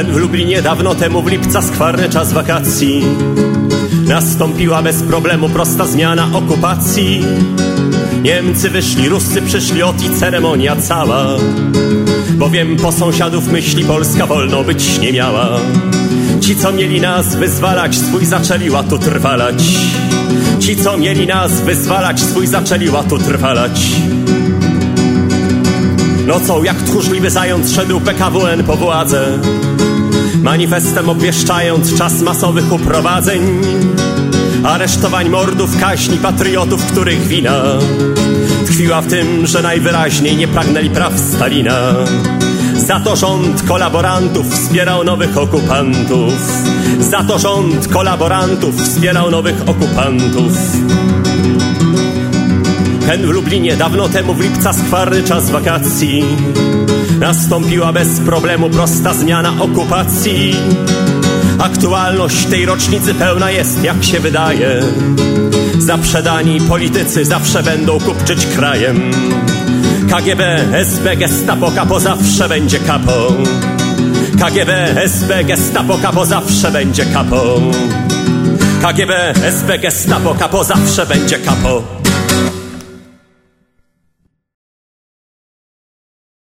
Hen w Lublinie dawno temu w lipca skwarny czas wakacji. Nastąpiła bez problemu prosta zmiana okupacji. Niemcy wyszli, Ruscy przyszli, ot i ceremonia cała. Bowiem po sąsiadów myśli Polska wolno być nie miała. Ci, co mieli nas wyzwalać, swój zaczęli łatu trwalać. Ci, co mieli nas wyzwalać, swój zaczęli łatu trwalać. Nocą jak tchórzliwy zając szedł PKWN po władzę, manifestem obwieszczając czas masowych uprowadzeń, aresztowań, mordów, kaźni, patriotów, których wina tkwiła w tym, że najwyraźniej nie pragnęli praw Stalina. Za to rząd kolaborantów wspierał nowych okupantów. Za to rząd kolaborantów wspierał nowych okupantów. Hen w Lublinie dawno temu w lipca skwarny czas wakacji. Nastąpiła bez problemu prosta zmiana okupacji. Aktualność tej rocznicy pełna jest, jak się wydaje. Zaprzedani politycy zawsze będą kupczyć krajem. KGB, SB, Gestapo, kapo zawsze będzie kapo. KGB, SB, Gestapo, kapo zawsze będzie kapo. KGB, SB, Gestapo, kapo zawsze będzie kapo.